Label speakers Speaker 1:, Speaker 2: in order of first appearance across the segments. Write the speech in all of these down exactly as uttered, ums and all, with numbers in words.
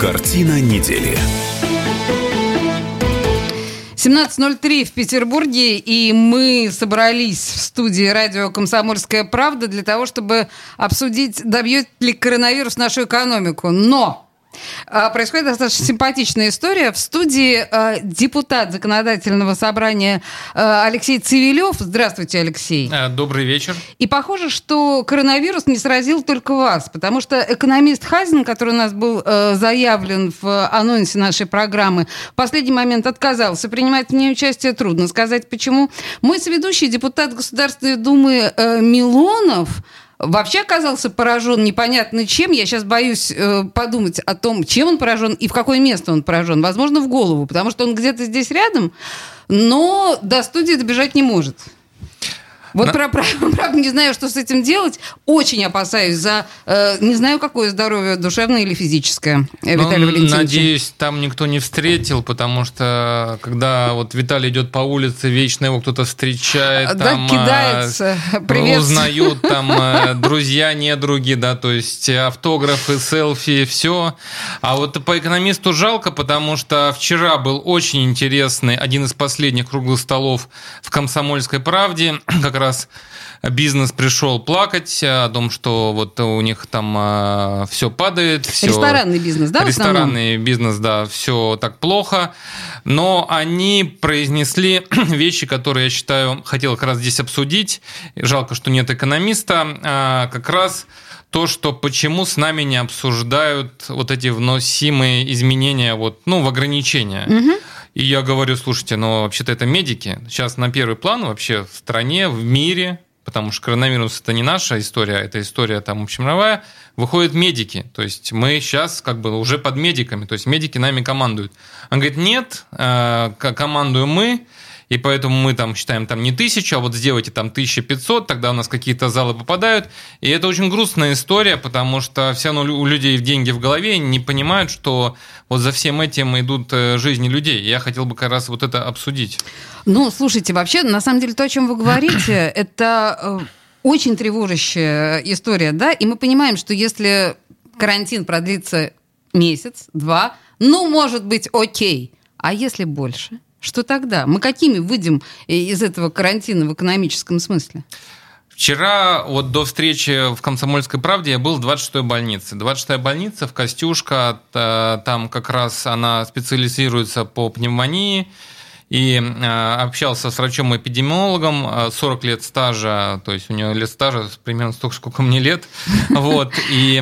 Speaker 1: Картина недели.
Speaker 2: семнадцать ноль три в Петербурге, и мы собрались в студии радио «Комсомольская правда» для того, чтобы обсудить, добьет ли коронавирус нашу экономику. Но а, происходит достаточно симпатичная история. В студии а, депутат Законодательного собрания а, Алексей Цивилев. Здравствуйте, Алексей.
Speaker 3: Добрый вечер.
Speaker 2: И похоже, что коронавирус не сразил только вас, потому что экономист Хазин, который у нас был э, заявлен в анонсе нашей программы, в последний момент отказался принимать в ней участие. Трудно сказать, почему. Мой соведущий, депутат Государственной Думы э, Милонов, вообще оказался поражен непонятно чем. Я сейчас боюсь э, подумать о том, чем он поражен и в какое место он поражен. Возможно, в голову, потому что он где-то здесь рядом, но до студии добежать не может. Вот, На... правда, не знаю, что с этим делать. Очень опасаюсь за, э, не знаю, какое здоровье, душевное или физическое, Виталий ну, Валентинович.
Speaker 3: Надеюсь, там никто не встретил, потому что, когда вот Виталий идет по улице, вечно его кто-то встречает,
Speaker 2: да,
Speaker 3: там,
Speaker 2: кидается,
Speaker 3: привет. Узнают там друзья, недруги, да, то есть автографы, селфи, все. А вот по экономисту жалко, потому что вчера был очень интересный, один из последних круглых столов в «Комсомольской правде», как раз раз бизнес пришел плакать о том, что вот у них там э, все падает. Все...
Speaker 2: Ресторанный бизнес, да, в основном?
Speaker 3: Ресторанный бизнес, да, все так плохо. Но они произнесли вещи, которые, я считаю, хотел как раз здесь обсудить. Жалко, что нет экономиста. А как раз то, что почему с нами не обсуждают вот эти вносимые изменения вот, ну, в ограничения. Угу. И я говорю, слушайте, но вообще-то это медики. Сейчас на первый план вообще в стране, в мире, потому что коронавирус – это не наша история, это история там общемировая, выходят медики. То есть мы сейчас как бы уже под медиками, то есть медики нами командуют. Он говорит, нет, командуем мы, и поэтому мы там считаем там не тысячу, а вот сделайте там тысяча пятьсот, тогда у нас какие-то залы попадают. И это очень грустная история, потому что все равно у людей деньги в голове, не понимают, что вот за всем этим идут жизни людей. Я хотел бы как раз вот это обсудить.
Speaker 2: Ну, слушайте, вообще, на самом деле, то, о чем вы говорите, это очень тревожащая история, да, и мы понимаем, что если карантин продлится месяц, два, ну, может быть, окей, а если больше? Что тогда? Мы какими выйдем из этого карантина в экономическом смысле?
Speaker 3: Вчера, вот до встречи в «Комсомольской правде» я был в двадцать шестой больнице. двадцать шестая больница в Костюшко, там как раз она специализируется по пневмонии. И общался с врачом-эпидемиологом, сорок лет стажа, то есть у него лет стажа примерно столько, сколько мне лет. Вот. И,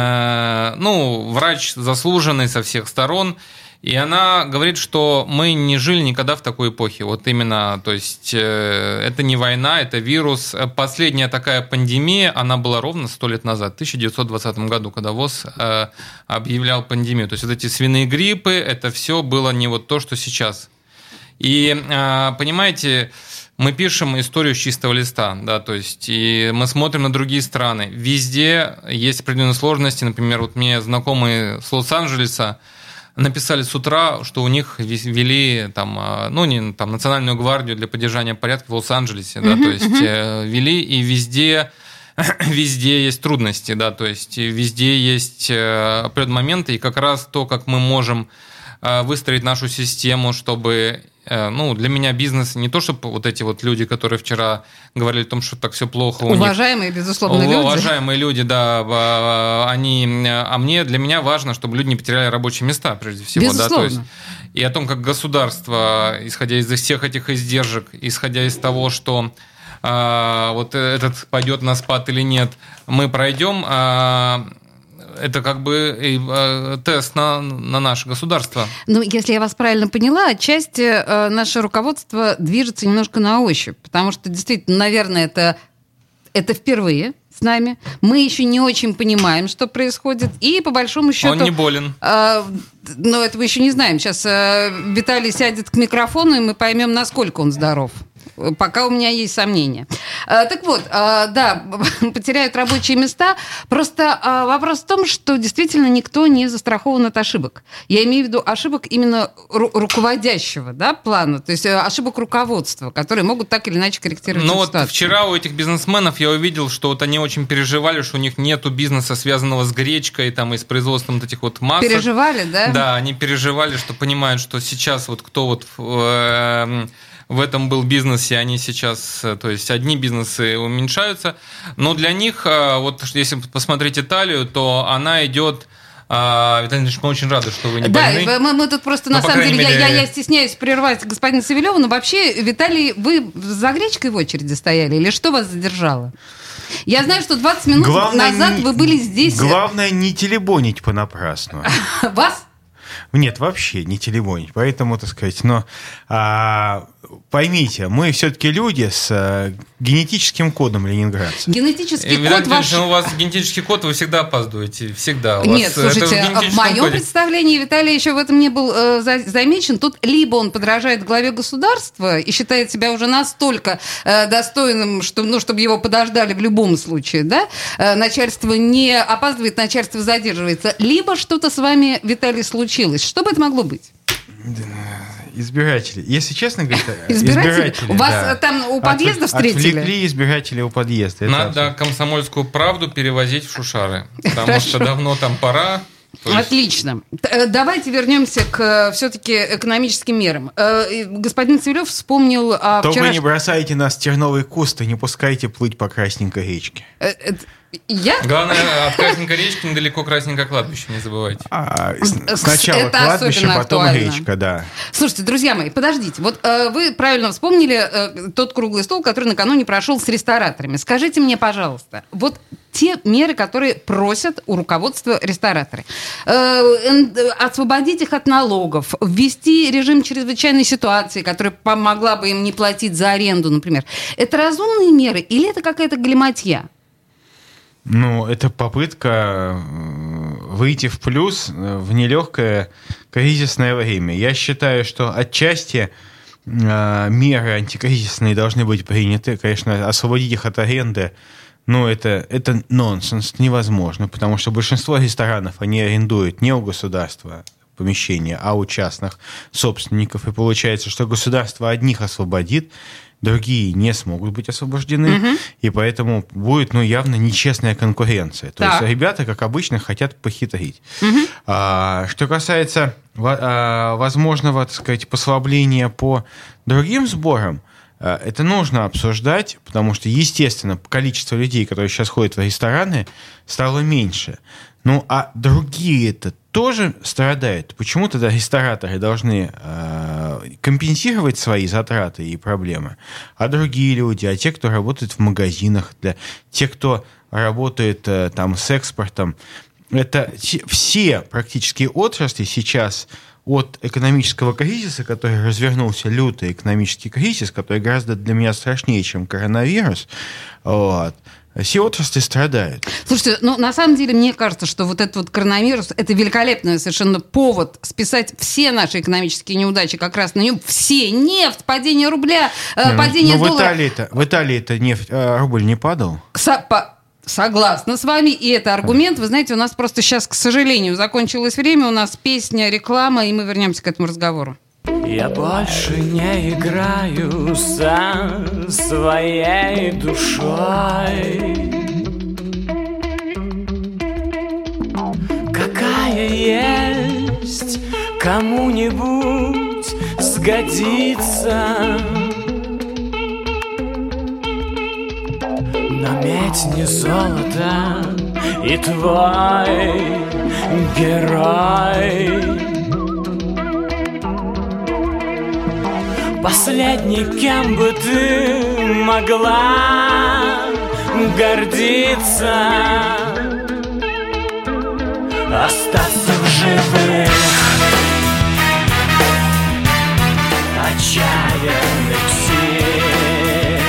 Speaker 3: ну, врач заслуженный со всех сторон. И она говорит, что мы не жили никогда в такой эпохе. Вот именно, то есть это не война, это вирус. Последняя такая пандемия, она была ровно сто лет назад, в тысяча девятьсот двадцатом году, когда ВОЗ объявлял пандемию. То есть вот эти свиные гриппы, это все было не вот то, что сейчас. И, понимаете, мы пишем историю с чистого листа, да, то есть и мы смотрим на другие страны. Везде есть определенные сложности. Например, вот мне знакомые с Лос-Анджелеса написали с утра, что у них ввели там, ну, не, там, национальную гвардию для поддержания порядка в Лос-Анджелесе, uh-huh, да, то есть uh-huh. ввели, и везде, везде есть трудности, да, то есть везде есть определенные моменты, и как раз то, как мы можем выстроить нашу систему, чтобы, ну, для меня бизнес не то, чтобы вот эти вот люди, которые вчера говорили о том, что так все плохо.
Speaker 2: Уважаемые,
Speaker 3: у них,
Speaker 2: безусловно, люди.
Speaker 3: Уважаемые люди, да, они, а мне, для меня важно, чтобы люди не потеряли рабочие места, прежде всего.
Speaker 2: Безусловно.
Speaker 3: Да, то есть, и о том, как государство, исходя из всех этих издержек, исходя из того, что а, вот этот пойдет на спад или нет, мы пройдем, а, это как бы э, тест на, на наше государство.
Speaker 2: Ну, если я вас правильно поняла, отчасти э, наше руководство движется немножко на ощупь, потому что, действительно, наверное, это, это впервые с нами. Мы еще не очень понимаем, что происходит, и по большому счету...
Speaker 3: Он не болен.
Speaker 2: Э, но это мы еще не знаем. Сейчас э, Виталий сядет к микрофону, и мы поймем, насколько он здоров. Пока у меня есть сомнения. Так вот, да, потеряют рабочие места. Просто вопрос в том, что действительно никто не застрахован от ошибок. Я имею в виду ошибок именно ру- руководящего, да, плана, то есть ошибок руководства, которые могут так или иначе корректировать
Speaker 3: Ну вот
Speaker 2: ситуацию.
Speaker 3: вчера у этих бизнесменов я увидел, что вот они очень переживали, что у них нету бизнеса, связанного с гречкой там, и с производством вот этих вот масок.
Speaker 2: Переживали, да?
Speaker 3: Да, они переживали, что понимают, что сейчас вот кто вот... Э- В этом был бизнес, и они сейчас, то есть одни бизнесы уменьшаются. Но для них, вот если посмотреть Италию, то она идет... Виталий Ильич, мы очень рады, что вы не больны.
Speaker 2: Да, мы, мы тут просто,
Speaker 3: ну,
Speaker 2: на самом деле, мере... я, я, я стесняюсь прерывать господина Савельева, но вообще, Виталий, вы за гречкой в очереди стояли или что вас задержало? Я знаю, что двадцать минут главное назад не... вы были здесь...
Speaker 1: Главное не телебонить понапрасну.
Speaker 2: Вас?
Speaker 1: Нет, вообще не телебонить. Поэтому, так сказать, но а, поймите, мы все-таки люди с а, генетическим кодом ленинградцев.
Speaker 2: Генетический
Speaker 3: и,
Speaker 2: код ваш...
Speaker 3: У вас генетический код, вы всегда опаздываете. Всегда. У
Speaker 2: Нет,
Speaker 3: вас,
Speaker 2: слушайте, в, в моем коде. представлении Виталий еще в этом не был э, за, замечен. Тут либо он подражает главе государства и считает себя уже настолько э, достойным, что, ну, чтобы его подождали в любом случае, да? Э, начальство не опаздывает, начальство задерживается. Либо что-то с вами, Виталий, случилось. Что бы это могло быть?
Speaker 1: Избиратели. Если честно говоря,
Speaker 2: избиратели.
Speaker 1: избиратели
Speaker 2: у вас
Speaker 1: да.
Speaker 2: там у подъезда От, встретили?
Speaker 1: Отвлекли избирателей у подъезда.
Speaker 3: Надо это комсомольскую правду перевозить в Шушары. Потому Хорошо. что давно там пора.
Speaker 2: Есть... Отлично. Давайте вернемся к все-таки экономическим мерам. Господин Савельев вспомнил о
Speaker 1: То
Speaker 2: вчераш...
Speaker 1: вы не бросаете нас в терновый куст и не пускайте плыть по красненькой речке.
Speaker 2: Я?
Speaker 3: Главное, от Красненькой речки недалеко Красненькое кладбище, не забывайте.
Speaker 1: А, сначала это кладбище, потом актуально. Речка, да.
Speaker 2: Слушайте, друзья мои, подождите. Вот э, вы правильно вспомнили э, тот круглый стол, который накануне прошел с рестораторами. Скажите мне, пожалуйста, вот те меры, которые просят у руководства рестораторы. Э, освободить их от налогов, ввести режим чрезвычайной ситуации, которая помогла бы им не платить за аренду, например. Это разумные меры или это какая-то галиматья?
Speaker 1: Ну, это попытка выйти в плюс в нелегкое кризисное время. Я считаю, что отчасти меры антикризисные должны быть приняты. Конечно, освободить их от аренды, ну, это, это нонсенс, невозможно, потому что большинство ресторанов, они арендуют не у государства помещения, а у частных собственников. И получается, что государство одних освободит, другие не смогут быть освобождены, угу. и поэтому будет, ну, явно нечестная конкуренция. То так. есть ребята, как обычно, хотят похитрить. Угу. А, что касается а, возможного, так сказать, послабления по другим сборам, а, это нужно обсуждать, потому что, естественно, количество людей, которые сейчас ходят в рестораны, стало меньше. Ну, а другие-то тоже страдают. Почему тогда рестораторы должны э, компенсировать свои затраты и проблемы, а другие люди, а те, кто работает в магазинах, для тех, кто работает э, там с экспортом, это все практически отрасли сейчас от экономического кризиса, который развернулся, лютый экономический кризис, который гораздо для меня страшнее, чем коронавирус, вот, все отрасли страдают.
Speaker 2: Слушайте, ну, на самом деле, мне кажется, что вот этот вот коронавирус, это великолепный совершенно повод списать все наши экономические неудачи как раз на нем. Все. Нефть, падение рубля,
Speaker 1: не,
Speaker 2: падение
Speaker 1: ну,
Speaker 2: доллара.
Speaker 1: В Италии-то, в Италии-то нефть, рубль не падал?
Speaker 2: Со- по- Согласна с вами, и это аргумент. Вы знаете, у нас просто сейчас, к сожалению, закончилось время, у нас песня, реклама, и мы вернемся к этому разговору.
Speaker 4: Я больше не играю со своей душой, какая есть, кому-нибудь сгодится. Но медь не золото, и твой герой последний, кем бы ты могла гордиться, остаться в живых, отчаянных сил,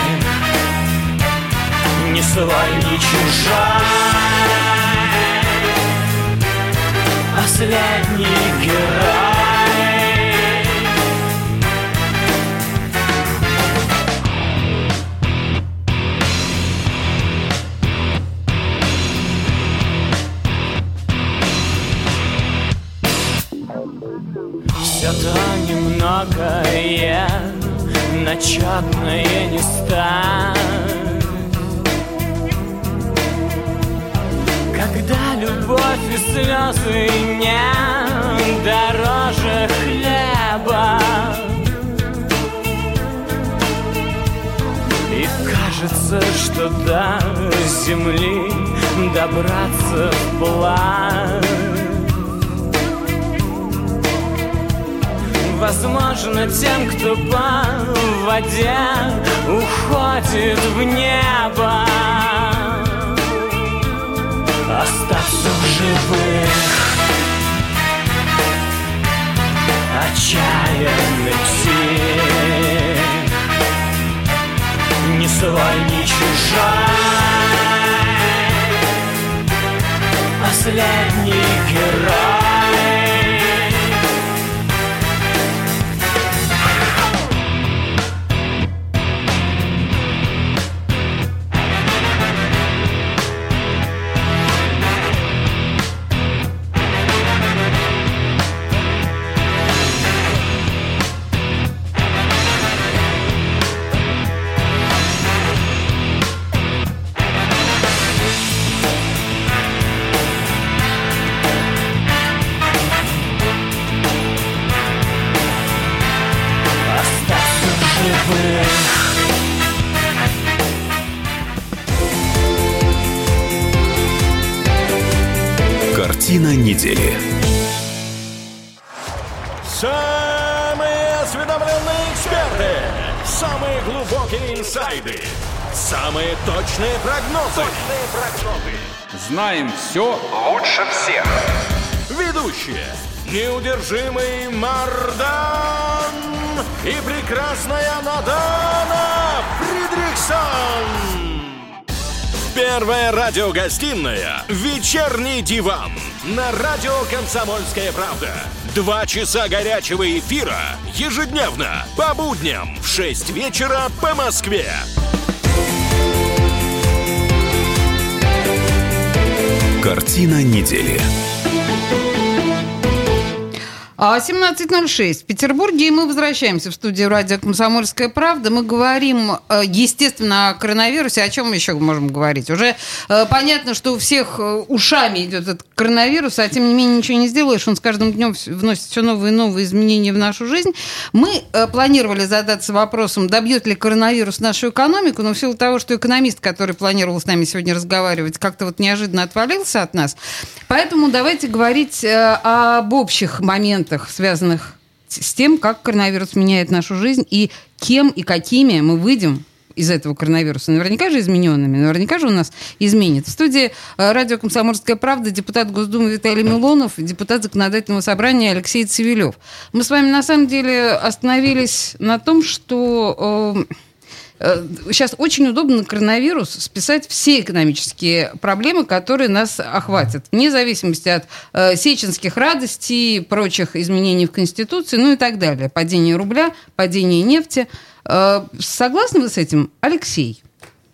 Speaker 4: ни свой, ни чужой, последний герой. зато немногое начетное не стать. Когда любовь и слезы не дороже хлеба, и кажется, что до земли добраться вплавь. Возможно, тем, кто по воде уходит в небо, остаться в живых отчаянных птиц, ни свой, ни чужой, последний герой.
Speaker 5: Картина недели.
Speaker 6: Самые осведомленные эксперты, самые глубокие инсайды, самые точные прогнозы. Точные прогнозы.
Speaker 7: Знаем все лучше всех.
Speaker 6: Ведущие: неудержимый Мардан и прекрасная Надана Фридрихсон. Первая радиогостинная «Вечерний диван» на радио «Комсомольская правда». Два часа горячего эфира ежедневно по будням в шесть вечера по Москве.
Speaker 5: Картина недели.
Speaker 2: семнадцать ноль шесть в Петербурге, и мы возвращаемся в студию радио «Комсомольская правда». Мы говорим, естественно, о коронавирусе. О чем мы еще можем говорить? Уже понятно, что у всех ушами идет этот коронавирус, а тем не менее ничего не сделаешь. Он с каждым днем вносит все новые и новые изменения в нашу жизнь. Мы планировали задаться вопросом, добьет ли коронавирус нашу экономику, но в силу того, что экономист, который планировал с нами сегодня разговаривать, как-то вот неожиданно отвалился от нас. Поэтому давайте говорить об общих моментах, связанных с тем, как коронавирус меняет нашу жизнь и кем и какими мы выйдем из этого коронавируса. Наверняка же измененными, наверняка же у нас изменит. В студии радио «Комсомольская правда» депутат Госдумы Виталий Милонов, депутат Законодательного собрания Алексей Цивилев. Мы с вами на самом деле остановились на том, что сейчас очень удобно на коронавирус списать все экономические проблемы, которые нас охватят, вне зависимости от э, сеченских радостей, прочих изменений в Конституции, ну и так далее. Падение рубля, падение нефти. Э, согласны вы с этим, Алексей?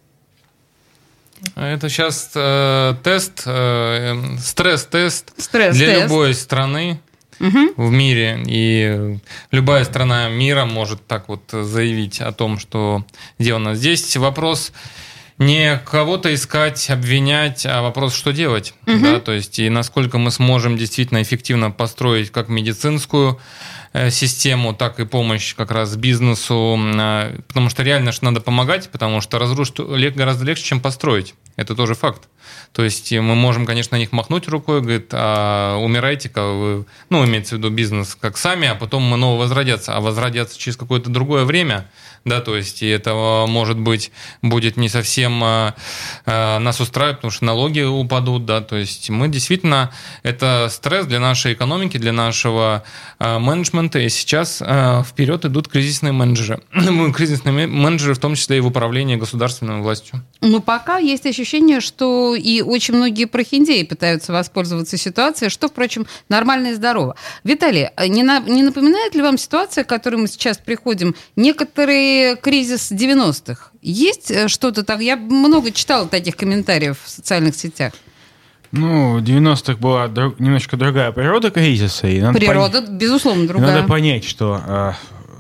Speaker 3: Это сейчас э, тест, э, стресс-тест
Speaker 2: Стресс-тест
Speaker 3: для любой страны. Угу. В мире, и любая страна мира может так вот заявить о том, что сделано. Здесь вопрос не кого-то искать, обвинять, а вопрос, что делать. Угу. Да? То есть, и насколько мы сможем действительно эффективно построить как медицинскую систему, так и помощь как раз бизнесу, потому что реально же надо помогать, потому что разрушить гораздо легче, чем построить. Это тоже факт. То есть мы можем, конечно, на них махнуть рукой, говорит, а умирайте-ка вы, ну, имеется в виду бизнес, как сами, а потом мы снова возродятся. А возродятся через какое-то другое время, да, то есть и это, может быть, будет не совсем а, а, нас устраивать, потому что налоги упадут, да, то есть мы действительно, это стресс для нашей экономики, для нашего а, менеджмента, и сейчас а, вперед идут кризисные менеджеры. Кризисные менеджеры, в том числе и в управлении государственной властью.
Speaker 2: Но пока есть ощущение, что и очень многие прохиндеи пытаются воспользоваться ситуацией, что, впрочем, нормально и здорово. Виталий, не, на, не напоминает ли вам ситуация, к которой мы сейчас приходим, некоторый кризис девяностых? Есть что-то так? Я много читала таких комментариев в социальных сетях.
Speaker 1: Ну, в девяностых была друг, немножко другая природа кризиса. И надо
Speaker 2: природа,
Speaker 1: понять,
Speaker 2: безусловно, другая.
Speaker 1: Надо понять, что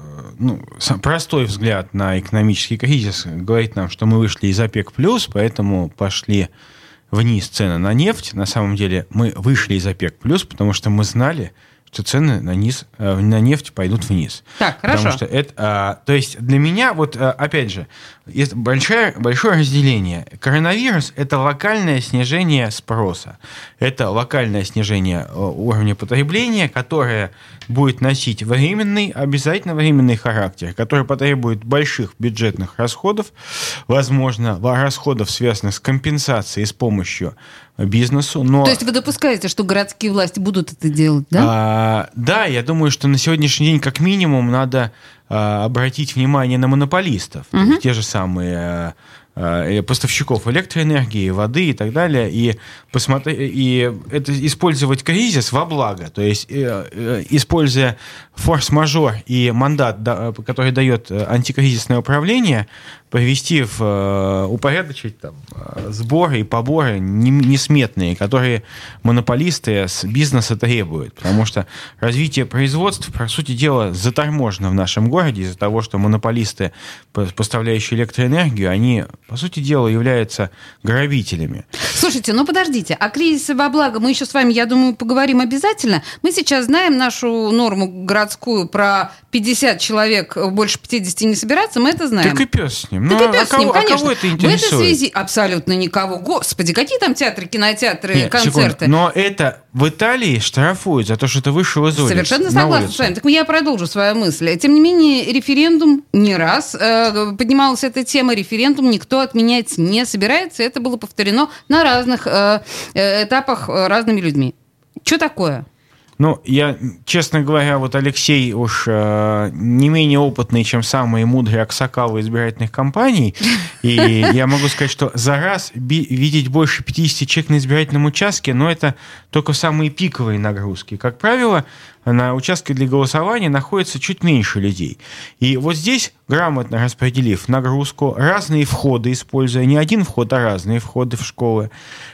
Speaker 1: ну, простой взгляд на экономический кризис говорит нам, что мы вышли из ОПЕК+, поэтому пошли вниз цены на нефть. На самом деле мы вышли из ОПЕК+, потому что мы знали, что цены на, низ, на нефть пойдут вниз.
Speaker 2: Так, хорошо.
Speaker 1: Потому что это, а, то есть для меня, вот опять же, есть большое, большое разделение. Коронавирус – это локальное снижение спроса. Это локальное снижение уровня потребления, которое будет носить временный, обязательно временный характер, который потребует больших бюджетных расходов, возможно, расходов, связанных с компенсацией с помощью бизнесу. Но...
Speaker 2: То есть вы допускаете, что городские власти будут это делать, да?
Speaker 1: А, да, я думаю, что на сегодняшний день как минимум надо а, обратить внимание на монополистов, угу. те же самые а, а, поставщиков электроэнергии, воды и так далее, и, посмотри, и это использовать кризис во благо, то есть э, используя форс-мажор и мандат, да, который дает антикризисное управление, привести в упорядочить там, сборы и поборы несметные, которые монополисты с бизнеса требуют. Потому что развитие производства, по сути дела, заторможено в нашем городе из-за того, что монополисты, поставляющие электроэнергию, они, по сути дела, являются грабителями.
Speaker 2: Слушайте, ну подождите, о кризисе во благо мы еще с вами, я думаю, поговорим обязательно. Мы сейчас знаем нашу норму городскую про пятьдесят человек, больше пятидесяти не собираться, мы это знаем.
Speaker 1: Так и пес с ним.
Speaker 2: Так
Speaker 1: ну,
Speaker 2: и пес
Speaker 1: а
Speaker 2: с ним,
Speaker 1: кого,
Speaker 2: конечно.
Speaker 1: А кого это интересует?
Speaker 2: В этой связи абсолютно никого. Господи, какие там театры, кинотеатры,
Speaker 1: Нет,
Speaker 2: концерты?
Speaker 1: Секунду. Но это в Италии штрафуют за то, что ты вышел из улицы.
Speaker 2: Совершенно согласна с вами. Так я продолжу свою мысль. Тем не менее, референдум не раз э, поднималась эта тема. Референдум никто отменять не собирается. Это было повторено на разных э, этапах разными людьми. Что такое?
Speaker 1: Ну, я, честно говоря, вот Алексей уж э, не менее опытный, чем самые мудрые аксакалы избирательных кампаний, и я могу сказать, что за раз би- видеть больше пятидесяти человек на избирательном участке, но это только самые пиковые нагрузки. Как правило, на участке для голосования находится чуть меньше людей. И вот здесь, грамотно распределив нагрузку, разные входы используя, не один вход, а разные входы в школы,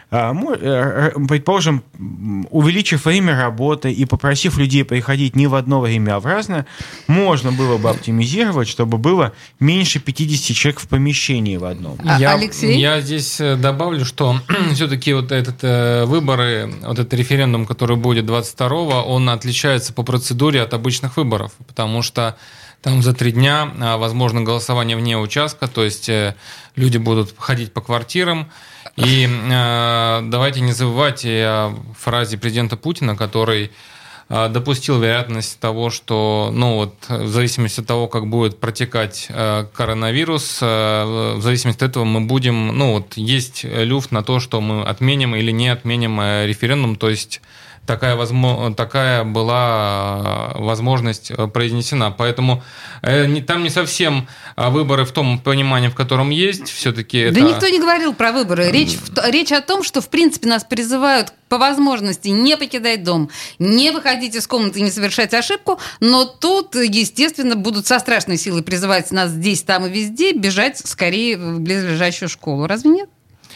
Speaker 1: предположим, увеличив время работы и попросив людей приходить не в одно время, а в разное, можно было бы оптимизировать, чтобы было меньше пятидесяти человек в помещении в одном.
Speaker 2: А,
Speaker 3: я,
Speaker 2: Алексей?
Speaker 3: Я здесь добавлю, что все-таки вот этот э, выборы, вот этот референдум, который будет двадцать второго, он отличается по процедуре от обычных выборов, потому что там за три дня возможно голосование вне участка, то есть э, люди будут ходить по квартирам. И э, давайте не забывать о фразе президента Путина, который э, допустил вероятность того, что, ну вот, в зависимости от того, как будет протекать э, коронавирус, э, в зависимости от этого мы будем, ну вот, есть люфт на то, что мы отменим или не отменим э, референдум, то есть Такая, возможно, такая была возможность произнесена. Поэтому э, там не совсем выборы в том понимании, в котором есть. Все-таки
Speaker 2: да
Speaker 3: это...
Speaker 2: никто не говорил про выборы. Речь, речь о том, что, в принципе, нас призывают по возможности не покидать дом, не выходить из комнаты, не совершать ошибку. Но тут, естественно, будут со страшной силой призывать нас здесь, там и везде бежать скорее в близлежащую школу. Разве нет?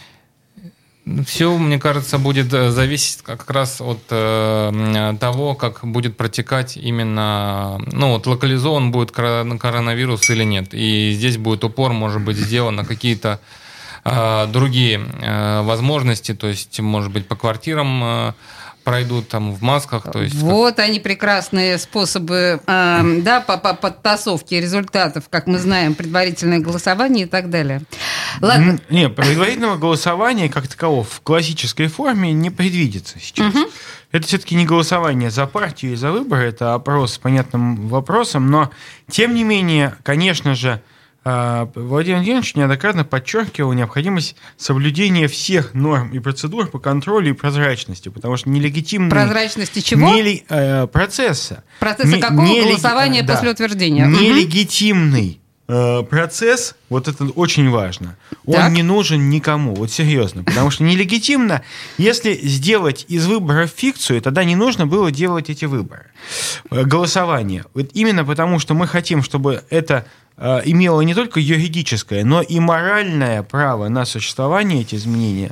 Speaker 3: Все, мне кажется, будет зависеть как раз от э, того, как будет протекать именно, ну вот локализован будет коронавирус или нет. И здесь будет упор, может быть, сделан на какие-то э, другие э, возможности, то есть, может быть, по квартирам э, пройдут там в масках. То есть
Speaker 2: вот как... они прекрасные способы э, да, по, по подтасовки результатов, как мы знаем, предварительное голосование и так далее. Ладно.
Speaker 1: Не, предварительного голосования как такового в классической форме не предвидится сейчас. Угу. Это все-таки не голосование за партию и за выборы, это опрос с понятным вопросом, но тем не менее, конечно же, Владимир Владимирович неоднократно подчеркивал необходимость соблюдения всех норм и процедур по контролю и прозрачности, потому что нелегитимный...
Speaker 2: Прозрачности чего?
Speaker 1: Неле, э, процесса.
Speaker 2: Процесса не, какого? Нелеги... Голосования да. после утверждения.
Speaker 1: Нелегитимный э, процесс, вот это очень важно, он так. не нужен никому, вот серьезно, потому что нелегитимно, если сделать из выборов фикцию, тогда не нужно было делать эти выборы. Голосование. Вот именно потому, что мы хотим, чтобы это имело не только юридическое, но и моральное право на существование, эти изменения,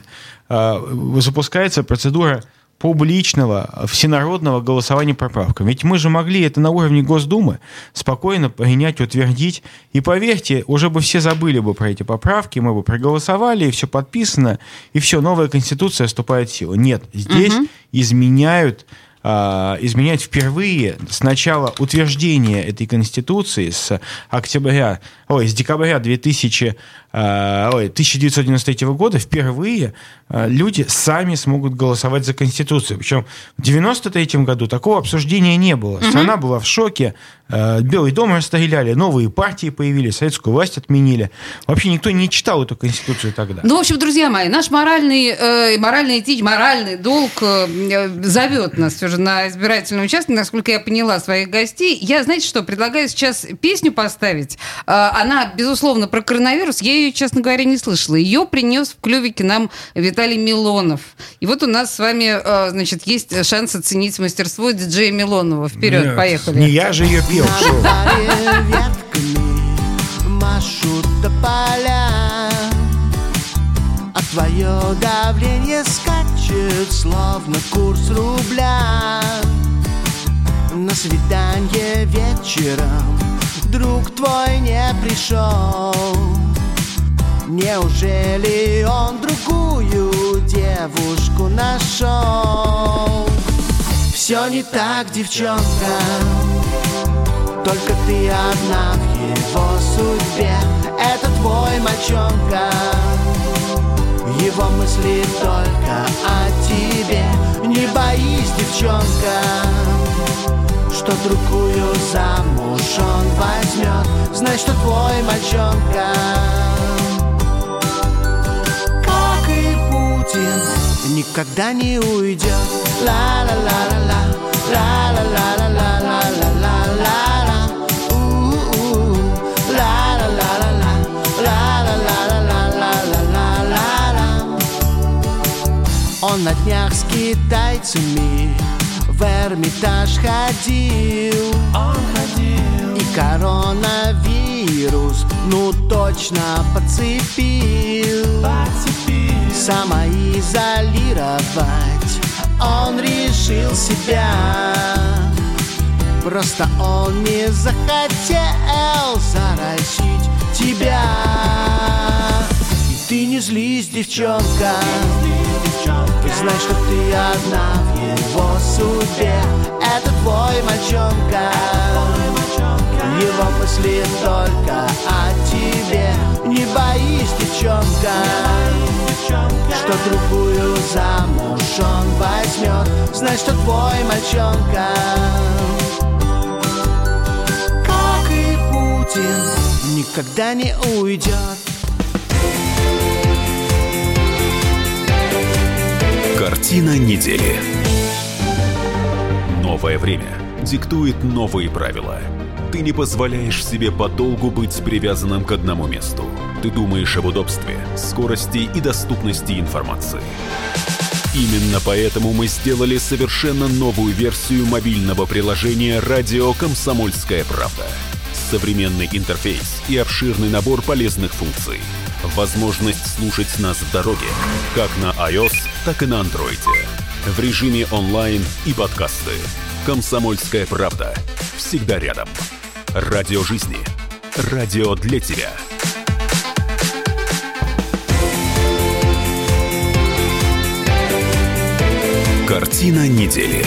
Speaker 1: запускается процедура публичного, всенародного голосования по поправкам. Ведь мы же могли это на уровне Госдумы спокойно принять, утвердить. И поверьте, уже бы все забыли бы про эти поправки, мы бы проголосовали, и все подписано, и все, новая Конституция вступает в силу. Нет, здесь угу. изменяют, а, изменяют впервые с начала утверждения этой Конституции, с октября, ой, с декабря две тысячи, а, ой, тысяча девятьсот девяносто третьего года впервые а, люди сами смогут голосовать за Конституцию. Причем в девяносто третьем году такого обсуждения не было. Страна угу. была в шоке, а, Белый дом расстреляли, новые партии появились, советскую власть отменили. Вообще никто не читал эту Конституцию тогда.
Speaker 2: Ну, в общем, друзья мои, наш моральный, э, моральный, этич, моральный долг э, зовет нас все же на избирательный участок, насколько я поняла своих гостей. Я, знаете что, предлагаю сейчас песню поставить. Э, она, безусловно, про коронавирус. Я ее, честно говоря, не слышала. Ее принес в клювике нам Виталий Милонов. И вот у нас с вами, э, значит, есть шанс оценить мастерство диджея Милонова. Вперед, Нет, поехали.
Speaker 1: Не я же ее пел.
Speaker 8: Машут тополя, а твое давление скачет, словно курс рубля. На свидание вечером друг твой не пришел. Неужели он другую девушку нашел? Все не так, девчонка, только ты одна в его судьбе. Это твой мальчонка, его мысли только о тебе. Не боись, девчонка, что другую замуж он возьмет. Знай, что твой мальчонка, как и Путин, никогда не уйдет. Ла-ла-ла-ла-ла, ла-ла-ла-ла-ла-ла-ла-ла. Он на днях с китайцами в Эрмитаж ходил. Он ходил. И коронавирус, ну точно подцепил. Подцепил. Самоизолировать он решил себя. Просто он не захотел заразить тебя. И ты не злись, девчонка, знай, что ты одна в его судьбе. Это твой мальчонка, его мысли только о тебе. Не боись, девчонка, что другую замуж он возьмет. Знай, что твой мальчонка, как и Путин, никогда не уйдет.
Speaker 5: Картина недели. Новое время диктует новые правила. Ты не позволяешь себе подолгу быть привязанным к одному месту. Ты думаешь об удобстве, скорости и доступности информации. Именно поэтому мы сделали совершенно новую версию мобильного приложения «Радио Комсомольская правда». Современный интерфейс и обширный набор полезных функций. Возможность слушать нас в дороге, как на iOS, так и на Android. В режиме онлайн и подкасты. «Комсомольская правда». Всегда рядом. Радио жизни. Радио для тебя. Картина недели.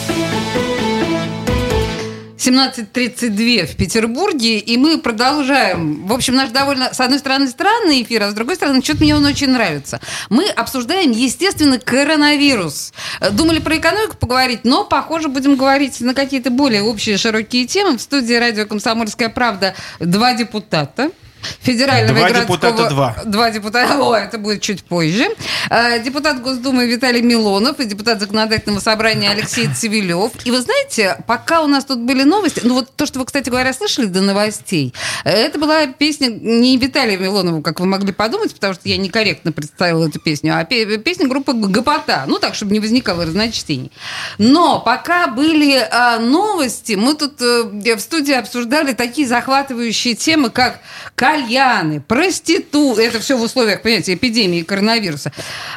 Speaker 2: семнадцать тридцать два в Петербурге, и мы продолжаем. В общем, наш довольно, с одной стороны, странный эфир, а с другой стороны, что-то мне он очень нравится. Мы обсуждаем, естественно, коронавирус. Думали про экономику поговорить, но, похоже, будем говорить на какие-то более общие, широкие темы. В студии радио «Комсомольская правда» два депутата. Федерального
Speaker 1: два
Speaker 2: и городского...
Speaker 1: депутата, два.
Speaker 2: Два депутата, о, это будет чуть позже. Депутат Госдумы Виталий Милонов и депутат Законодательного собрания Алексей Цивилев. И вы знаете, пока у нас тут были новости, ну вот то, что вы, кстати говоря, слышали до новостей, это была песня не Виталия Милонова, как вы могли подумать, потому что я некорректно представила эту песню, а песня группы Гопота. Ну так, чтобы не возникало разночтений. Но пока были а, новости, мы тут а, в студии обсуждали такие захватывающие темы, как кальяны, проститут, это все в условиях, понимаете, эпидемии коронавируса.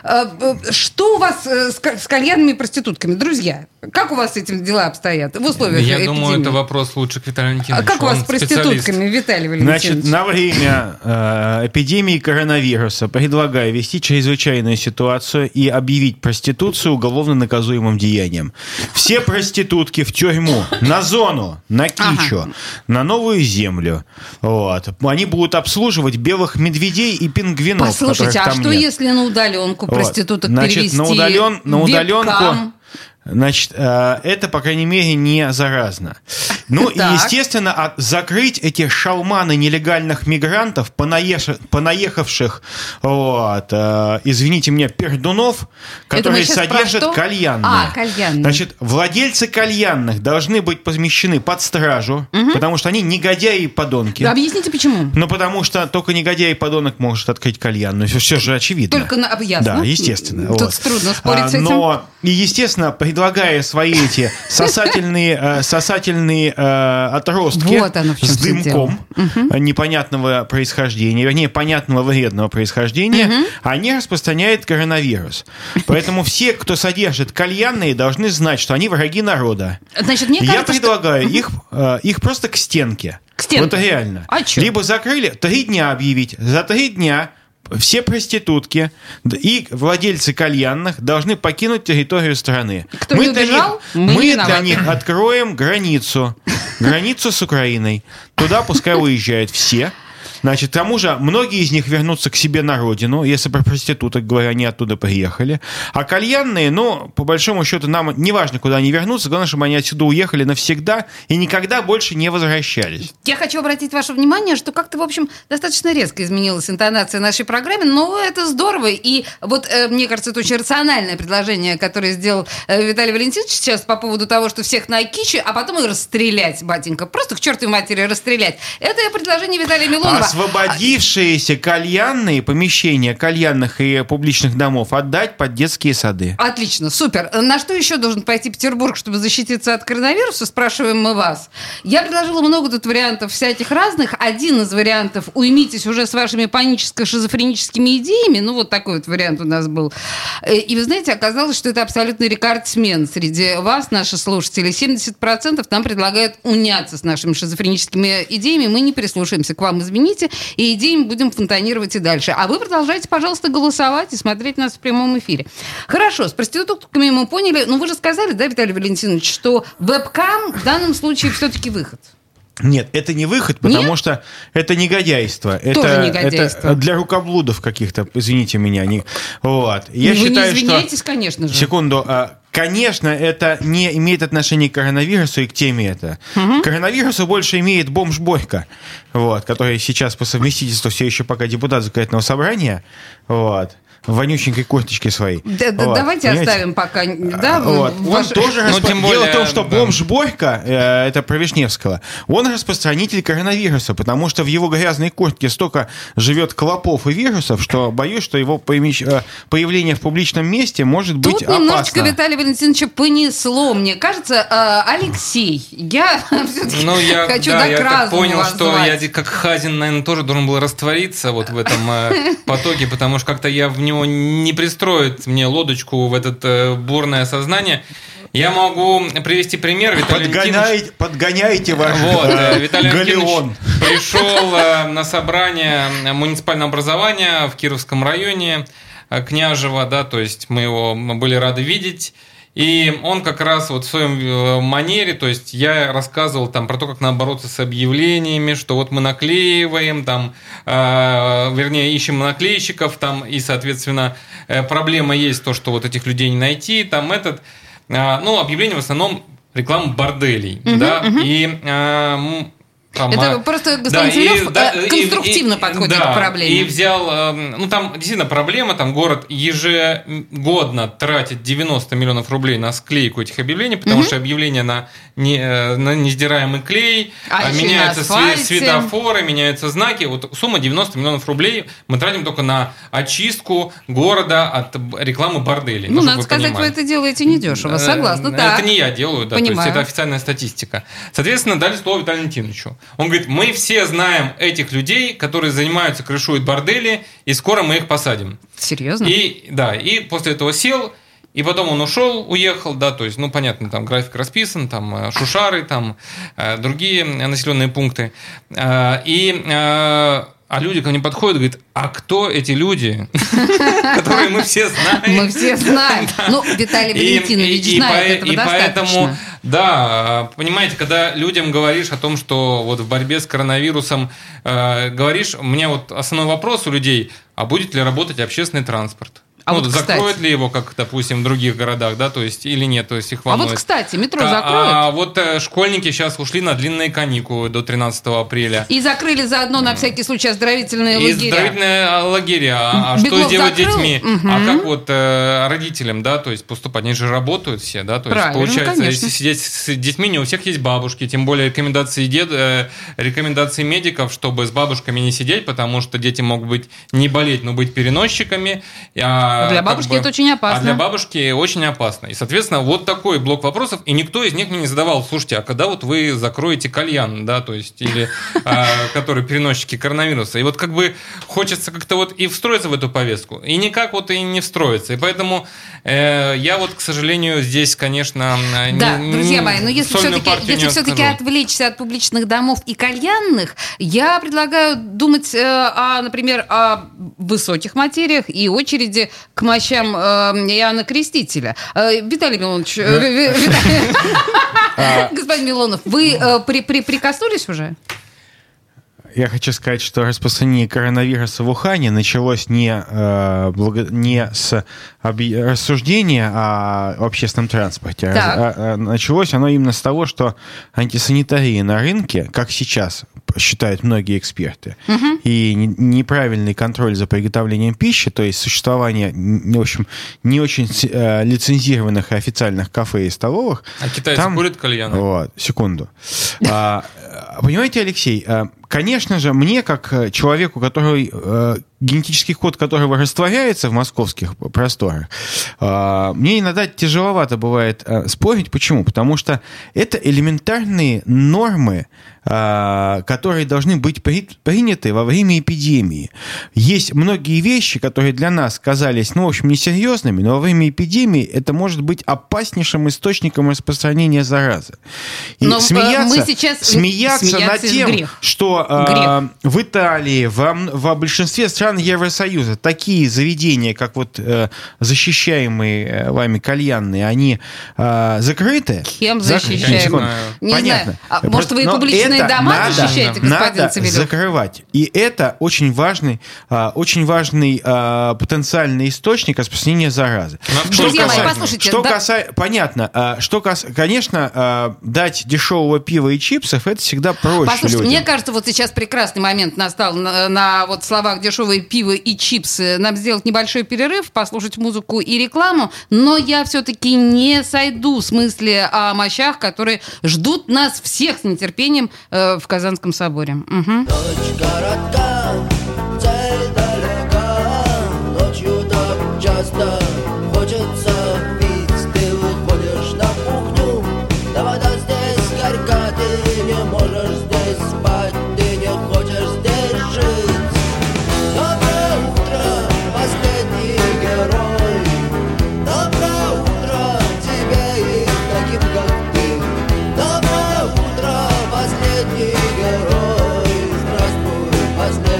Speaker 2: Что у вас с кальянами и проститутками, друзья? Как у вас с этим дела обстоят в условиях
Speaker 3: Я
Speaker 2: эпидемии?
Speaker 3: думаю, это вопрос лучше к Виталию Валентиновичу.
Speaker 2: А как у вас с проститутками, Виталий Валентинович?
Speaker 1: Значит, на время э, эпидемии коронавируса предлагаю ввести чрезвычайную ситуацию и объявить проституцию уголовно наказуемым деянием. Все проститутки в тюрьму, на зону, на Кичу, ага. на Новую Землю. Вот. Они будут обслуживать белых медведей и пингвинов.
Speaker 2: Послушайте, а что нет. если на удаленку проституток
Speaker 1: вот. Значит,
Speaker 2: перевести?
Speaker 1: На, удален, на удаленку...
Speaker 2: Вебкам?
Speaker 1: Значит, это, по крайней мере, не заразно. Ну, и, естественно, закрыть эти шалманы нелегальных мигрантов, понаеш... понаехавших, вот, извините меня, пердунов, которые содержат кальянные.
Speaker 2: А, кальянные.
Speaker 1: Значит, владельцы кальянных должны быть помещены под стражу, угу. потому что они негодяи и подонки.
Speaker 2: Да, объясните, почему?
Speaker 1: Ну, потому что только негодяй и подонок может открыть кальянную. Все же очевидно.
Speaker 2: Только на... Ясно.
Speaker 1: Да, естественно.
Speaker 2: Тут
Speaker 1: вот.
Speaker 2: трудно спорить
Speaker 1: а,
Speaker 2: с этим.
Speaker 1: Но, и, естественно, предлагая свои эти сосательные, сосательные отростки
Speaker 2: вот оно,
Speaker 1: с дымком угу. непонятного происхождения, вернее, понятного вредного происхождения, угу. они распространяют коронавирус. Поэтому все, кто содержит кальянные, должны знать, что они враги народа.
Speaker 2: Значит, мне кажется,
Speaker 1: Я предлагаю
Speaker 2: что...
Speaker 1: их, их просто к стенке.
Speaker 2: К стенке?
Speaker 1: Вот реально.
Speaker 2: А чё?
Speaker 1: Либо закрыли, три дня объявить. За три дня все проститутки и владельцы кальянных должны покинуть территорию страны.
Speaker 2: Кто
Speaker 1: мы
Speaker 2: не убежал,
Speaker 1: для них,
Speaker 2: мы,
Speaker 1: мы для них откроем границу. Границу с Украиной. Туда пускай уезжают все. Значит, к тому же, многие из них вернутся к себе на родину, если про проституток говоря, они оттуда приехали. А кальянные, ну, по большому счету, нам не важно, куда они вернутся, главное, чтобы они отсюда уехали навсегда и никогда больше не возвращались.
Speaker 2: Я хочу обратить ваше внимание, что как-то, в общем, достаточно резко изменилась интонация нашей программы, но это здорово. И вот, э, мне кажется, это очень рациональное предложение, которое сделал э, Виталий Валентинович сейчас по поводу того, что всех на Кичи, а потом их расстрелять, батенька. Просто к чертовой матери расстрелять. Это предложение Виталия Милонова.
Speaker 1: Освободившиеся кальянные помещения кальянных и публичных домов отдать под детские сады.
Speaker 2: Отлично, супер. На что еще должен пойти Петербург, чтобы защититься от коронавируса, спрашиваем мы вас. Я предложила много тут вариантов всяких разных. Один из вариантов — уймитесь уже с вашими паническо-шизофреническими идеями. Ну, вот такой вот вариант у нас был. И вы знаете, оказалось, что это абсолютный рекордсмен среди вас, наши слушатели. семьдесят процентов нам предлагают уняться с нашими шизофреническими идеями. Мы не прислушаемся к вам, извините. И идеями будем фонтанировать и дальше. А вы продолжайте, пожалуйста, голосовать и смотреть нас в прямом эфире. Хорошо, с проститутками мы поняли. Но вы же сказали, да, Виталий Валентинович, что вебкам в данном случае все-таки выход.
Speaker 1: Нет, это не выход, потому Нет? что это негодяйство.
Speaker 2: Тоже
Speaker 1: это,
Speaker 2: негодяйство.
Speaker 1: Это для рукоблудов каких-то, извините меня. Не... Вот. Я
Speaker 2: вы
Speaker 1: считаю,
Speaker 2: не извиняйтесь,
Speaker 1: что...
Speaker 2: конечно же.
Speaker 1: Секунду. Конечно, это не имеет отношения к коронавирусу и к теме это. Угу. К коронавирусу больше имеет бомж Борька, вот, который сейчас по совместительству все еще пока депутат законодательного собрания. Вот. В вонюченькой курточке своей.
Speaker 2: Да,
Speaker 1: вот.
Speaker 2: Давайте Понимаете? оставим пока. Да,
Speaker 1: вот.
Speaker 2: ваш...
Speaker 1: Он тоже
Speaker 3: ну,
Speaker 1: расп...
Speaker 3: тем более,
Speaker 1: Дело в том, что
Speaker 3: да.
Speaker 1: бомж Борька, э, это про Вишневского, он распространитель коронавируса, потому что в его грязной куртке столько живет клопов и вирусов, что боюсь, что его появление в публичном месте может
Speaker 2: Тут
Speaker 1: быть опасно.
Speaker 2: Тут немножечко Виталия Валентиновича понесло. Мне кажется, Алексей, я все-таки
Speaker 3: ну, я,
Speaker 2: хочу
Speaker 3: да,
Speaker 2: до
Speaker 3: я
Speaker 2: разума
Speaker 3: понял,
Speaker 2: вас
Speaker 3: что
Speaker 2: звать.
Speaker 3: я как Хазин, наверное, тоже должен был раствориться вот в этом э, потоке, потому что как-то я в него не пристроит мне лодочку в это э, бурное сознание. Я могу привести пример. Виталий
Speaker 1: Подгоняйте, подгоняйте ваш
Speaker 3: вот, э, Виталий
Speaker 1: галеон.
Speaker 3: Пришел э, на собрание муниципального образования в Кировском районе э, Княжево, да, то есть мы его мы были рады видеть. И он как раз вот в своем манере, то есть я рассказывал там про то, как надо бороться с объявлениями, что вот мы наклеиваем, там, э, вернее, ищем наклейщиков, там, и, соответственно, э, проблема есть то, что вот этих людей не найти, там этот, э, ну, объявления в основном реклама борделей, угу, да, угу. и... Э, Там,
Speaker 2: это просто господин Царев да, конструктивно и, подходит
Speaker 3: да,
Speaker 2: к проблеме.
Speaker 3: И взял, ну там действительно проблема, там город ежегодно тратит девяносто миллионов рублей на склейку этих объявлений, потому угу. что объявления на, не, на несдираемый клей,
Speaker 2: а
Speaker 3: меняются светофоры, меняются знаки. Вот сумма девяносто миллионов рублей мы тратим только на очистку города от рекламы борделей.
Speaker 2: Ну, ну надо сказать, понимали. Вы это делаете недешево, согласна, да.
Speaker 3: Это не я делаю, да, то есть это официальная статистика. Соответственно, дали слово Виталию Валентиновичу. Он говорит, мы все знаем этих людей, которые занимаются, крышуют бордели, и скоро мы их посадим.
Speaker 2: Серьезно?
Speaker 3: И, да, и после этого сел, и потом он ушел, уехал, да, то есть, ну, понятно, там график расписан, там Шушары, там другие населенные пункты. И... А люди ко мне подходят и говорят, а кто эти люди, которые мы все знаем?
Speaker 2: Мы все знаем. Ну, Виталий Валентинович знает этого достаточно.
Speaker 3: И поэтому, да, понимаете, когда людям говоришь о том, что вот в борьбе с коронавирусом, говоришь, у меня вот основной вопрос у людей, а будет ли работать общественный транспорт? А ну, вот, закроют кстати, ли его, как, допустим, в других городах, да, то есть, или нет, то есть их волнует.
Speaker 2: А вот, кстати, метро
Speaker 3: а,
Speaker 2: закроют?
Speaker 3: А вот э, школьники сейчас ушли на длинные каникулы до тринадцатого апреля.
Speaker 2: И закрыли заодно, на всякий случай, оздоровительные
Speaker 3: и
Speaker 2: лагеря.
Speaker 3: И оздоровительные лагеря. А, а что делать с детьми? Угу. А как вот э, родителям, да, то есть поступать? Они же работают все, да, то есть
Speaker 2: правильно,
Speaker 3: получается,
Speaker 2: конечно.
Speaker 3: Если сидеть с детьми, не у всех есть бабушки, тем более рекомендации, дед, э, рекомендации медиков, чтобы с бабушками не сидеть, потому что дети могут быть не болеть, но быть переносчиками. А,
Speaker 2: для бабушки бы, это очень опасно.
Speaker 3: А для бабушки очень опасно. И, соответственно, вот такой блок вопросов, и никто из них мне не задавал, слушайте, а когда вот вы закроете кальян, да, то есть, или а, которые переносчики коронавируса, и вот как бы хочется как-то вот и встроиться в эту повестку, и никак вот и не встроиться. И поэтому э, я вот, к сожалению, здесь, конечно,
Speaker 2: да,
Speaker 3: не,
Speaker 2: друзья мои, но если все-таки, если все-таки отвлечься от публичных домов и кальянных, я предлагаю думать, э, о, например, о высоких материях и очереди к мощам э, Иоанна Крестителя. Э, Виталий Милонович, э, Виталий, господин Милонов, вы э, при, при, прикоснулись уже?
Speaker 1: Я хочу сказать, что распространение коронавируса в Ухане началось не, э, благо, не с объ... рассуждения о общественном транспорте. А, а, началось оно именно с того, что антисанитария на рынке, как сейчас считают многие эксперты, угу. и неправильный контроль за приготовлением пищи, то есть существование, в общем, не очень э, лицензированных и официальных кафе и столовых.
Speaker 3: А китайцы там... курят кальяны?
Speaker 1: Вот, секунду. А, понимаете, Алексей, конечно же, мне, как человеку, который, э, генетический код которого растворяется в московских просторах, э, мне иногда тяжеловато бывает э, спорить. Почему? Потому что это элементарные нормы, э, которые должны быть при, приняты во время эпидемии. Есть многие вещи, которые для нас казались, ну, в общем, несерьезными, но во время эпидемии это может быть опаснейшим источником распространения заразы. И
Speaker 2: но
Speaker 1: смеяться,
Speaker 2: мы сейчас
Speaker 1: смеяться, смеяться над тем, грех. что э, в Италии, во, во большинстве стран Евросоюза такие заведения, как вот э, защищаемые вами кальянные, они э, закрыты.
Speaker 2: Кем защищаемые? Не
Speaker 1: Понятно.
Speaker 2: знаю. А, может, вы и публичные дома надо, защищаете, господин
Speaker 1: надо
Speaker 2: Цивилев?
Speaker 1: закрывать. И это очень важный, э, очень важный э, потенциальный источник распространения заразы.
Speaker 2: Что Друзья касается, мои, послушайте.
Speaker 1: Что
Speaker 2: да...
Speaker 1: касается, понятно. Э, что кас, конечно, э, дать дешевого пива и чипсов, это всегда проще.
Speaker 2: Послушайте,
Speaker 1: людям.
Speaker 2: мне кажется, вот сейчас прекрасный момент настал на, на вот словах дешевое пиво и чипсы. Нам сделать небольшой перерыв, послушать музыку и рекламу, но я все-таки не сойду с мысли о мощах, которые ждут нас всех с нетерпением э, в Казанском соборе. Угу.
Speaker 8: Дочь городка, цель далека, ночью так часто хочется пить. Ты выходишь на кухню, да вода здесь горька, ты не можешь здесь спать, ты не хочешь здесь жить. Доброе утро, последний герой. Доброе утро тебе и таким, как ты. Доброе утро, последний герой. Здравствуй, последний.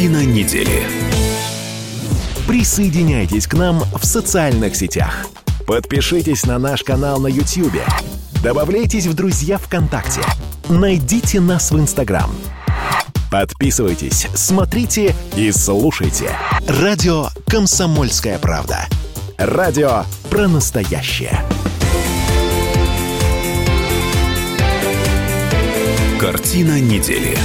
Speaker 5: Картина недели. Присоединяйтесь к нам в социальных сетях. Подпишитесь на наш канал на YouTube. Добавляйтесь в друзья ВКонтакте. Найдите нас в Инстаграм. Подписывайтесь, смотрите и слушайте. Радио «Комсомольская правда». Радио про настоящее. Картина недели.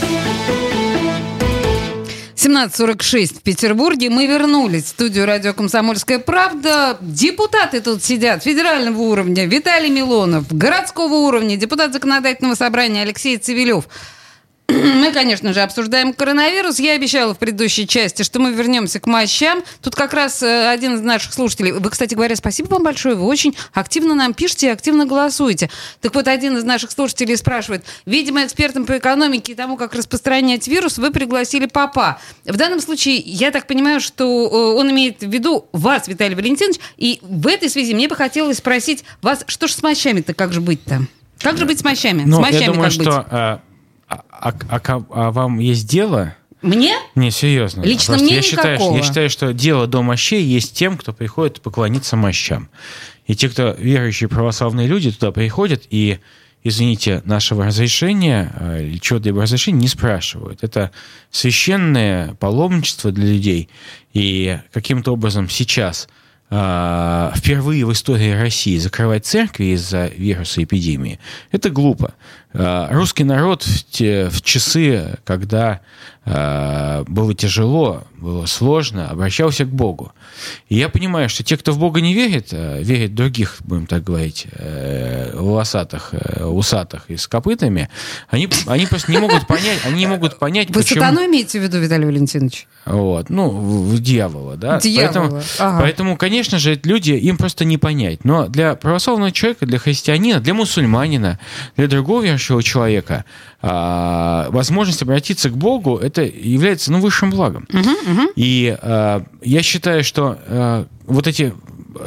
Speaker 2: семнадцать сорок шесть в Петербурге. Мы вернулись в студию радио «Комсомольская правда». Депутаты тут сидят федерального уровня. Виталий Милонов. Городского уровня. Депутат Законодательного собрания Алексей Цивилев. Мы, конечно же, обсуждаем коронавирус. Я обещала в предыдущей части, что мы вернемся к мощам. Тут как раз один из наших слушателей... Вы, кстати говоря, спасибо вам большое. Вы очень активно нам пишете и активно голосуете. Так вот, один из наших слушателей спрашивает. Видимо, экспертам по экономике и тому, как распространять вирус, вы пригласили папа. В данном случае, я так понимаю, что он имеет в виду вас, Виталий Валентинович. И в этой связи мне бы хотелось спросить вас, что же с мощами-то, как же быть-то? Как же быть с мощами?
Speaker 1: Ну,
Speaker 2: с мощами
Speaker 1: я думаю,
Speaker 2: как
Speaker 1: что...
Speaker 2: быть?
Speaker 1: А, а, а, а вам есть дело?
Speaker 2: Мне?
Speaker 1: Не, серьезно.
Speaker 2: Лично
Speaker 1: Просто
Speaker 2: мне
Speaker 1: я считаю,
Speaker 2: никакого.
Speaker 1: я считаю, что дело до мощей есть тем, кто приходит поклониться мощам. И те, кто верующие православные люди, туда приходят и, извините, нашего разрешения или чего-либо разрешения не спрашивают. Это священное паломничество для людей. И каким-то образом сейчас впервые в истории России закрывать церкви из-за вируса эпидемии, это глупо. Русский народ в, те, в часы, когда было тяжело, было сложно, обращался к Богу. И я понимаю, что те, кто в Бога не верит, верят в других, будем так говорить, волосатых, усатых и с копытами, они, они просто не могут понять, они не могут понять,
Speaker 2: Вы
Speaker 1: почему...
Speaker 2: сатану имеете в виду, Виталий Валентинович?
Speaker 1: Вот, ну, в, в дьявола, да.
Speaker 2: Дьявола.
Speaker 1: Поэтому,
Speaker 2: Ага.
Speaker 1: поэтому, конечно же, люди, им просто не понять. Но для православного человека, для христианина, для мусульманина, для другого верующего человека а, возможность обратиться к Богу, это является, ну, высшим благом.
Speaker 2: Угу, угу.
Speaker 1: И а, я считаю, что а, вот эти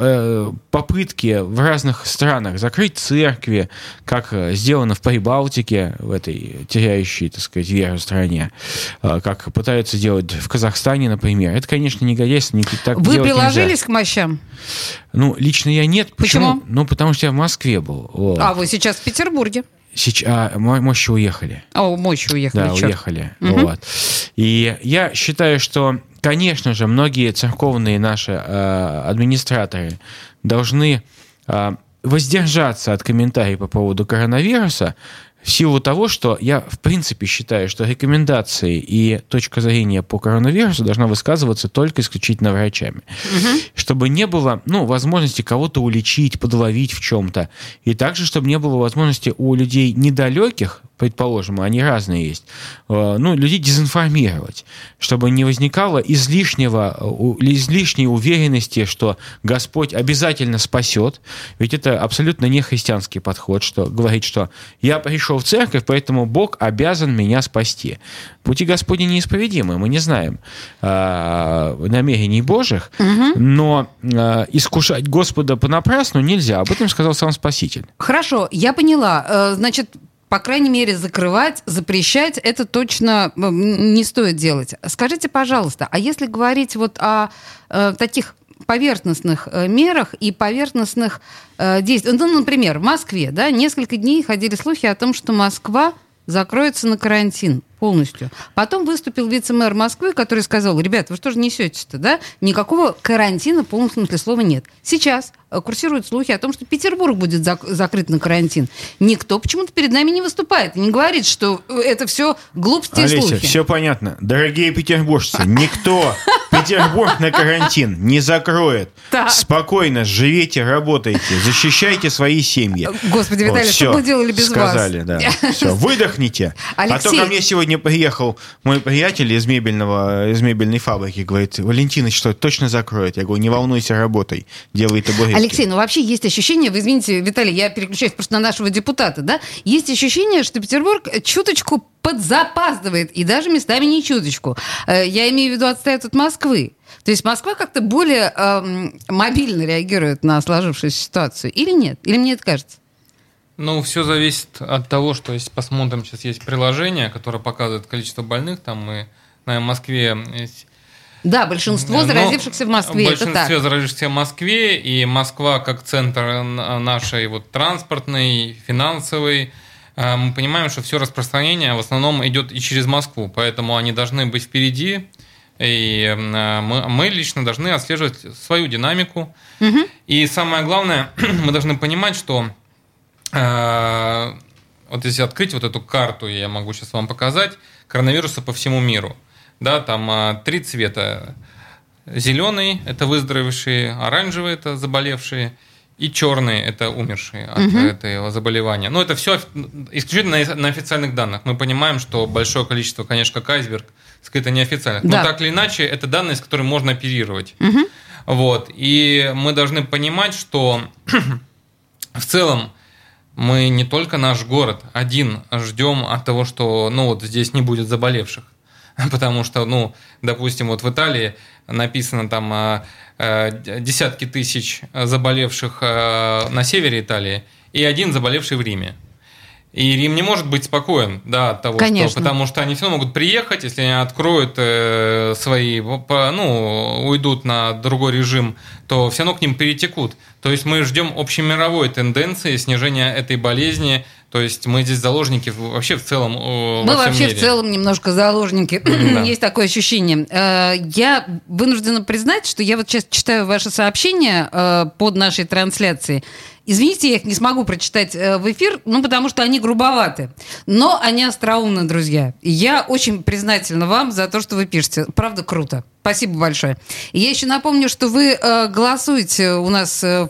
Speaker 1: попытки в разных странах закрыть церкви, как сделано в Прибалтике, в этой теряющей, так сказать, веру стране, как пытаются делать в Казахстане, например, это, конечно, негодяйство. Так
Speaker 2: Вы
Speaker 1: делать
Speaker 2: приложились
Speaker 1: нельзя.
Speaker 2: к мощам?
Speaker 1: Ну, лично я нет. Почему?
Speaker 2: Почему?
Speaker 1: Ну, потому что я в Москве был. Вот.
Speaker 2: А вы сейчас в Петербурге?
Speaker 1: Сейчас, а, мощи уехали.
Speaker 2: О, мощи уехали.
Speaker 1: Да,
Speaker 2: черт.
Speaker 1: уехали.
Speaker 2: Угу.
Speaker 1: Вот. И я считаю, что, конечно же, многие церковные наши э, администраторы должны э, воздержаться от комментариев по поводу коронавируса в силу того, что я, в принципе, считаю, что рекомендации и точка зрения по коронавирусу должна высказываться только исключительно врачами. Угу. Чтобы не было, ну, возможности кого-то уличить, подловить в чем-то. И также, чтобы не было возможности у людей недалеких, предположим, они разные есть, ну, людей дезинформировать, чтобы не возникало излишнего, излишней уверенности, что Господь обязательно спасет. Ведь это абсолютно не христианский подход, что говорит, что я пришел в церковь, поэтому Бог обязан меня спасти. Пути Господни неисповедимы, мы не знаем э, намерений Божьих, угу. но э, искушать Господа понапрасну нельзя. Об этом сказал сам Спаситель.
Speaker 2: Хорошо, я поняла. Значит, по крайней мере, закрывать, запрещать, это точно не стоит делать. Скажите, пожалуйста, а если говорить вот о э, таких поверхностных э, мерах и поверхностных э, действиях, ну, например, в Москве, да, несколько дней ходили слухи о том, что Москва закроется на карантин полностью. Потом выступил вице-мэр Москвы, который сказал: ребят, вы что же несете-то, да? Никакого карантина, в полном смысле слова, нет. Сейчас курсируют слухи о том, что Петербург будет зак- закрыт на карантин. Никто почему-то перед нами не выступает и не говорит, что это все глупости и слухи.
Speaker 1: Олеся, все понятно. Дорогие петербуржцы, никто Петербург на карантин не закроет.
Speaker 2: Так.
Speaker 1: Спокойно живите, работайте, защищайте свои семьи.
Speaker 2: Господи, Виталий,
Speaker 1: вот,
Speaker 2: что бы мы делали без
Speaker 1: сказали,
Speaker 2: вас?
Speaker 1: Да. Все, выдохните.
Speaker 2: Алексей.
Speaker 1: А то ко мне сегодня приехал мой приятель из мебельного, из мебельной фабрики, говорит: Валентиныч, что точно закроет? Я говорю: не волнуйся, работай, делай табуретки.
Speaker 2: Алексей, ну вообще есть ощущение, вы извините, Виталий, я переключаюсь просто на нашего депутата, да? Есть ощущение, что Петербург чуточку подзапаздывает, и даже местами не чуточку. Я имею в виду, отстает от Москвы. То есть Москва как-то более эм, мобильно реагирует на сложившуюся ситуацию. Или нет? Или мне это кажется?
Speaker 3: Ну, все зависит от того, что если посмотрим, сейчас есть приложение, которое показывает количество больных, там мы в Москве...
Speaker 2: Да, большинство заразившихся в Москве, это так.
Speaker 3: Большинство заразившихся в Москве, и Москва как центр нашей вот, транспортной, финансовой, мы понимаем, что все распространение в основном идет и через Москву, поэтому они должны быть впереди, и мы, мы лично должны отслеживать свою динамику. Угу. И самое главное, мы должны понимать, что э, вот если открыть вот эту карту, я могу сейчас вам показать, коронавируса по всему миру. Да, там э, три цвета. Зеленый – это выздоровевшие, оранжевый – это заболевшие, и черные – это умершие от угу. этого заболевания. Но это все исключительно на, на официальных данных. Мы понимаем, что большое количество, конечно, как айсберг, скрыто неофициальных. Да. Но так или иначе, это данные, с которыми можно оперировать. Угу. Вот. И мы должны понимать, что в целом мы не только наш город один ждем от того, что ну, вот здесь не будет заболевших. Потому что, ну, допустим, вот в Италии написано там десятки тысяч заболевших на севере Италии и один заболевший в Риме. И Рим не может быть спокоен, да, от того, Конечно. Что, потому что они все равно могут приехать, если они откроют э, свои, ну, уйдут на другой режим, то все равно к ним перетекут. То есть мы ждем общемировой тенденции снижения этой болезни. То есть мы здесь заложники вообще в целом э,
Speaker 2: Мы
Speaker 3: во всем
Speaker 2: вообще
Speaker 3: мире.
Speaker 2: в целом немножко заложники. Да. Есть такое ощущение. Я вынуждена признать, что я вот сейчас читаю ваши сообщения под нашей трансляцией. Извините, я их не смогу прочитать в эфир, ну, потому что они грубоваты. Но они остроумны, друзья. И я очень признательна вам за то, что вы пишете. Правда, круто. Спасибо большое. И я еще напомню, что вы э, голосуете у нас в...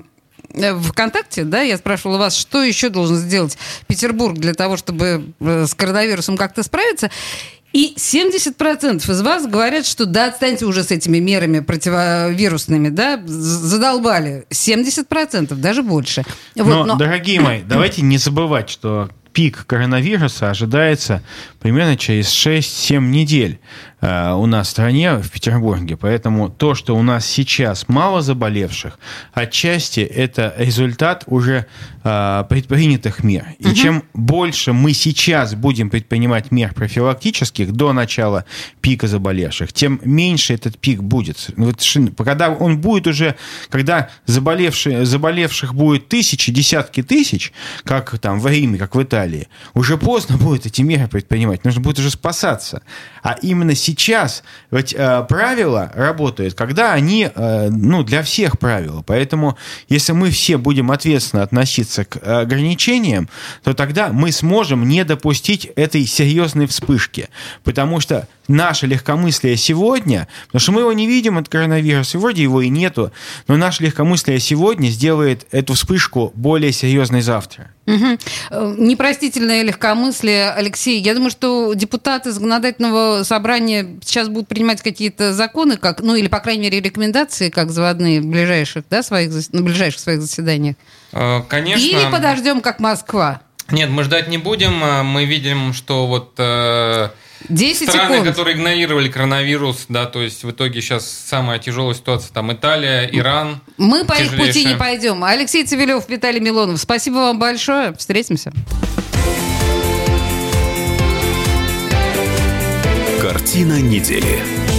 Speaker 2: в ВКонтакте, да, я спрашивала вас, что еще должен сделать Петербург для того, чтобы с коронавирусом как-то справиться. И семьдесят процентов из вас говорят, что да, отстаньте уже с этими мерами противовирусными, да, задолбали. семьдесят процентов, даже больше.
Speaker 1: Вот, но, но, дорогие мои, давайте не забывать, что пик коронавируса ожидается примерно через шесть-семь недель э, у нас в стране, в Петербурге. Поэтому то, что у нас сейчас мало заболевших, отчасти это результат уже э, предпринятых мер. И угу. чем больше мы сейчас будем предпринимать мер профилактических до начала пика заболевших, тем меньше этот пик будет. Вот, когда он будет уже, когда заболевших, заболевших будет тысячи, десятки тысяч, как там в Риме, как в Италии, уже поздно будет эти меры предпринимать, нужно будет уже спасаться. А именно сейчас ведь э, правила работают, когда они, э, ну, для всех правила. Поэтому, если мы все будем ответственно относиться к ограничениям, то тогда мы сможем не допустить этой серьезной вспышки. Потому что наше легкомыслие сегодня, потому что мы его не видим, от коронавируса, вроде его и нету, но наше легкомыслие сегодня сделает эту вспышку более серьезной завтра.
Speaker 2: Угу. Непростительное легкомыслие, Алексей. Я думаю, что депутаты законодательного собрания сейчас будут принимать какие-то законы, как, ну или, по крайней мере, рекомендации, как заводные в ближайших, да, своих, на ближайших своих заседаниях.
Speaker 3: Конечно.
Speaker 2: Или подождем, как Москва.
Speaker 3: Нет, мы ждать не будем. Мы видим, что вот э, страны, секунд. которые игнорировали коронавирус, да, то есть в итоге сейчас самая тяжелая ситуация, там Италия, Иран.
Speaker 2: Мы по их пути не пойдем. Алексей Цивилев, Виталий Милонов, спасибо вам большое. Встретимся.
Speaker 5: Картина недели.